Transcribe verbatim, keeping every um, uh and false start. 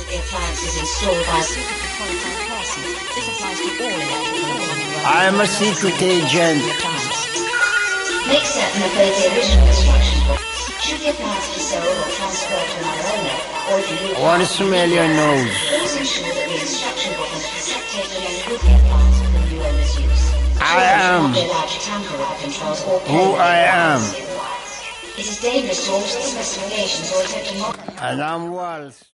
The appliance is installed by a suitably qualified person. This applies to all electrical. I am a secret agent. Make certain that both the original instruction book, should the appliance be sold or transferred to another owner, or if you leave I want to smell your nose. please ensure that the instruction book has cassette tape along with the appliance for the new owner's use. I am Children should not be allowed to tamper with the controls or play who with the I am, appliance. It is dangerous to alter the specifications or attempt to modify. and I'm Walsh.